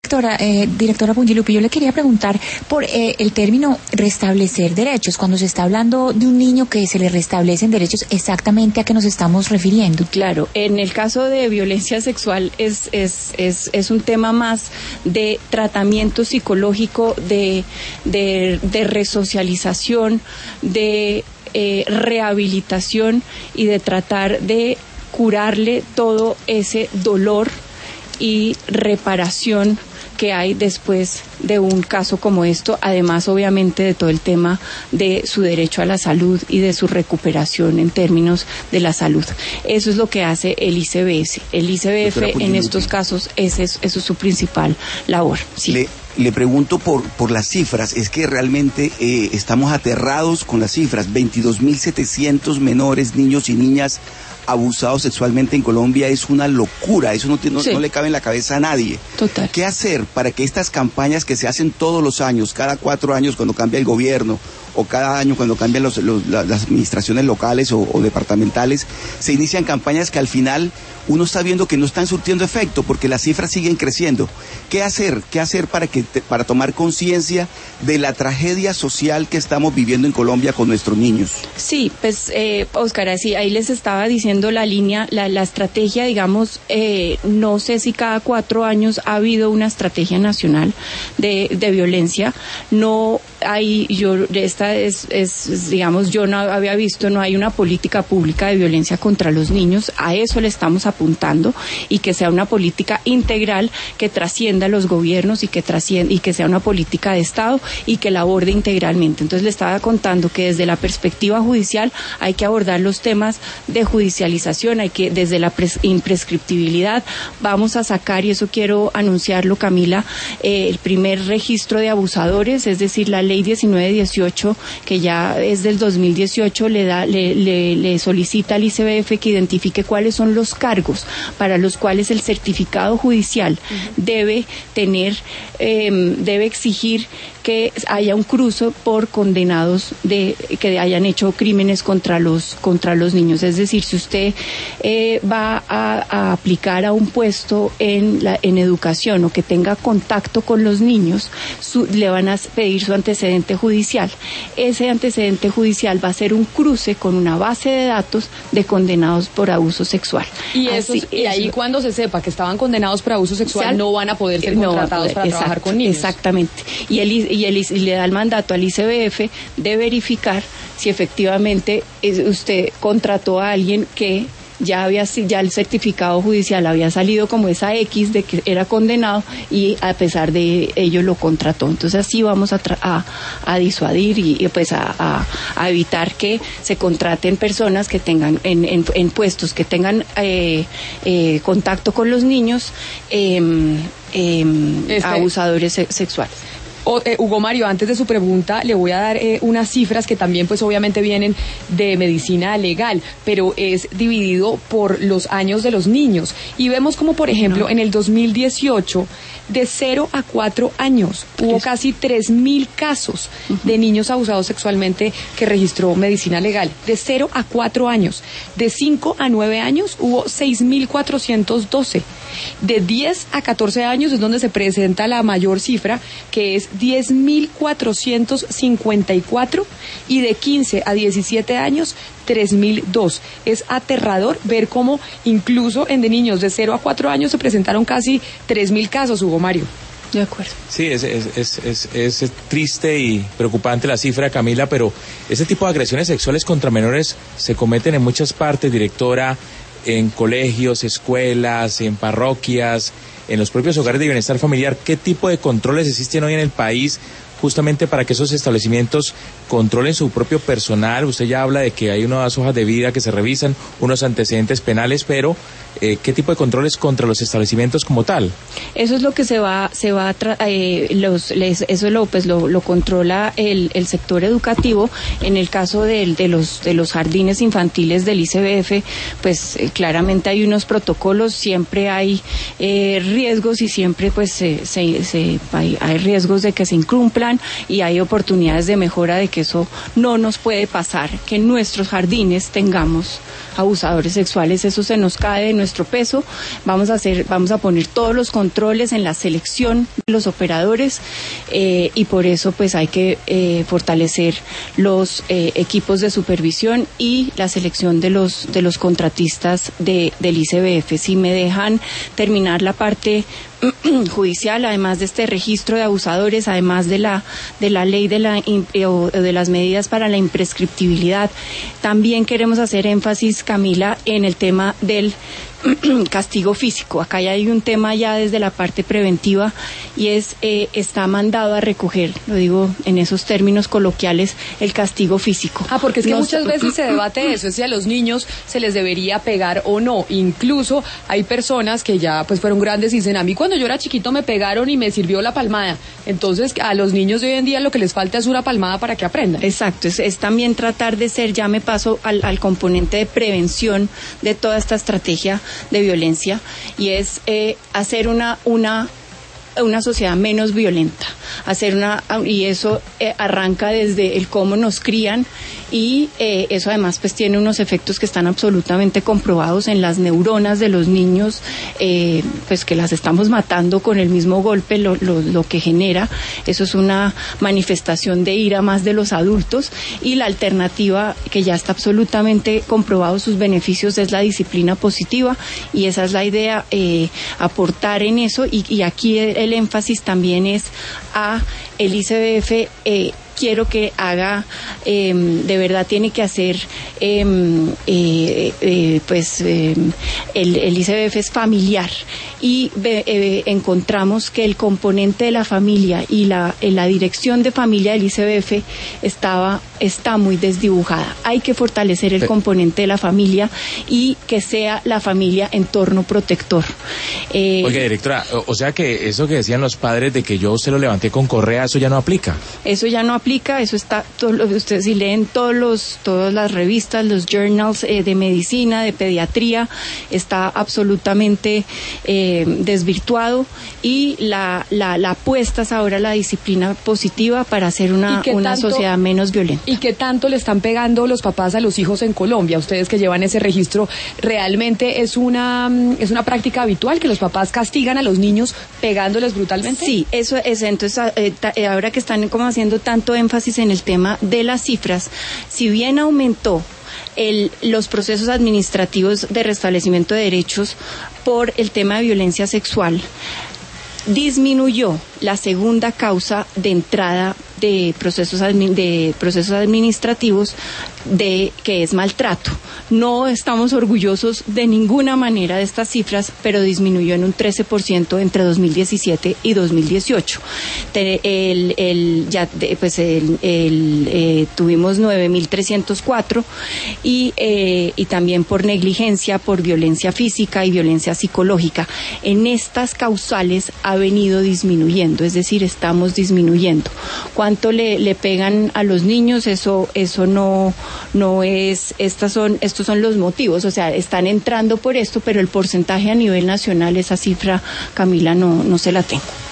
Directora Pungilupi, yo le quería preguntar por el término restablecer derechos. Cuando se está hablando de un niño que se le restablecen derechos, ¿exactamente a qué nos estamos refiriendo? Claro, en el caso de violencia sexual es un tema más de tratamiento psicológico, de resocialización, de rehabilitación y de tratar de curarle todo ese dolor y reparación que hay después de un caso como esto, además obviamente de todo el tema de su derecho a la salud y de su recuperación en términos de la salud. Eso es lo que hace el ICBF. El ICBF en estos casos, eso es su principal labor. Sí. Le pregunto por las cifras, es que realmente estamos aterrados con las cifras. 22.700 menores, niños y niñas abusados sexualmente en Colombia. Es una locura, eso no le cabe en la cabeza a nadie. Total. ¿Qué hacer para que estas campañas que se hacen todos los años, cada 4 años cuando cambia el gobierno, o cada año cuando cambian las administraciones locales o departamentales, se inician campañas que al final uno está viendo que no están surtiendo efecto porque las cifras siguen creciendo? ¿Qué hacer para tomar conciencia de la tragedia social que estamos viviendo en Colombia con nuestros niños? Sí, pues Óscar, así ahí les estaba diciendo la línea, la estrategia, digamos, no sé si cada 4 años ha habido una estrategia nacional de violencia. No hay, digamos, yo no había visto, no hay una política pública de violencia contra los niños. A eso le estamos apuntando, y que sea una política integral que trascienda los gobiernos y que sea una política de Estado y que la aborde integralmente. Entonces le estaba contando que desde la perspectiva judicial hay que abordar los temas de judicialización, desde la imprescriptibilidad vamos a sacar, y eso quiero anunciarlo, Camila, el primer registro de abusadores, es decir, la ley 1918, que ya es del 2018, le solicita al ICBF que identifique cuáles son los cargos para los cuales el certificado judicial debe exigir que haya un cruce por condenados que hayan hecho crímenes contra los niños. Es decir, si usted va a aplicar a un puesto en educación o que tenga contacto con los niños, le van a pedir su antecedente judicial. Ese antecedente judicial va a ser un cruce con una base de datos de condenados por abuso sexual. Y ahí cuando se sepa que estaban condenados por abuso sexual, no van a poder ser contratados para trabajar con niños. Exactamente. Y le da el mandato al ICBF de verificar si efectivamente usted contrató a alguien que ya el certificado judicial había salido como esa X de que era condenado, y a pesar de ello lo contrató. Entonces así vamos a disuadir y pues a evitar que se contraten personas que tengan en puestos que tengan contacto con los niños, abusadores sexuales. Hugo Mario, antes de su pregunta le voy a dar unas cifras que también pues obviamente vienen de medicina legal, pero es dividido por los años de los niños, y vemos como por ejemplo en el 2018 de 0 a 4 años hubo casi 3.000 casos de niños abusados sexualmente que registró medicina legal. De 0 a 4 años, de 5 a 9 años hubo 6.412. De 10 a 14 años es donde se presenta la mayor cifra, que es 10.454, y de 15 a 17 años 3.002. Es aterrador ver cómo incluso en de niños de 0 a 4 años se presentaron casi 3.000 casos, Hugo Mario. De acuerdo. Sí, es triste y preocupante la cifra, Camila, pero ese tipo de agresiones sexuales contra menores se cometen en muchas partes, directora, en colegios, escuelas, en parroquias, en los propios hogares de bienestar familiar. ¿Qué tipo de controles existen hoy en el país justamente para que esos establecimientos controlen su propio personal? Usted ya habla de que hay unas hojas de vida que se revisan, unos antecedentes penales, pero ¿qué tipo de controles contra los establecimientos como tal? Eso es lo que eso lo controla el sector educativo. En el caso de los jardines infantiles del ICBF, pues claramente hay unos protocolos, siempre hay riesgos, y siempre pues hay riesgos de que se incumplan. plan y hay oportunidades de mejora de que eso no nos puede pasar, que en nuestros jardines tengamos abusadores sexuales. Eso se nos cae de nuestro peso. Vamos a poner todos los controles en la selección de los operadores y por eso pues hay que fortalecer los equipos de supervisión y la selección de los contratistas del ICBF. Si me dejan terminar la parte judicial, además de este registro de abusadores, además de la ley de las medidas para la imprescriptibilidad, también queremos hacer énfasis, Camila, en el tema del castigo físico. Acá ya hay un tema ya desde la parte preventiva y está mandado a recoger, lo digo en esos términos coloquiales, el castigo físico. Porque es que muchas veces se debate eso, es si a los niños se les debería pegar o no. Incluso hay personas que ya pues fueron grandes y dicen, a mí cuando yo era chiquito me pegaron y me sirvió la palmada. Entonces a los niños de hoy en día lo que les falta es una palmada para que aprendan. Exacto, es también tratar de ser, ya me paso al componente de prevención de toda esta estrategia de violencia, y es hacer una sociedad menos violenta, y eso arranca desde el cómo nos crían, y eso además pues tiene unos efectos que están absolutamente comprobados en las neuronas de los niños, pues que las estamos matando con el mismo golpe, lo que genera. Eso es una manifestación de ira más de los adultos, y la alternativa que ya está absolutamente comprobado sus beneficios es la disciplina positiva, y esa es la idea, aportar en eso, y aquí el énfasis también es a el ICBF. Quiero que haga, de verdad tiene que hacer, el ICBF es familiar, y encontramos que el componente de la familia y la dirección de familia del ICBF está muy desdibujada. Hay que fortalecer el componente de la familia y que sea la familia entorno protector. Oiga, directora, o sea que eso que decían los padres de que yo se lo levanté con correa, eso ya no aplica. Eso ya no aplica, eso está, ustedes si leen todas las revistas, los journals de medicina, de pediatría, está absolutamente desvirtuado, y la apuesta es ahora la disciplina positiva para hacer una sociedad menos violenta. ¿Y qué tanto le están pegando los papás a los hijos en Colombia? Ustedes que llevan ese registro, ¿realmente es una práctica habitual que los papás castigan a los niños pegándoles brutalmente? Sí, eso es. Entonces, ahora que están como haciendo tanto énfasis en el tema de las cifras, si bien aumentó los procesos administrativos de restablecimiento de derechos por el tema de violencia sexual, disminuyó la segunda causa de entrada de procesos administrativos, que es maltrato. No estamos orgullosos de ninguna manera de estas cifras, pero disminuyó en un 13% entre 2017 y 2018. Tuvimos 9.304 y también por negligencia, por violencia física y violencia psicológica. En estas causales ha venido disminuyendo, es decir, estamos disminuyendo. ¿Cuánto le pegan a los niños? Eso no es, estos son los motivos, o sea, están entrando por esto, pero el porcentaje a nivel nacional, esa cifra, Camila, no se la tengo.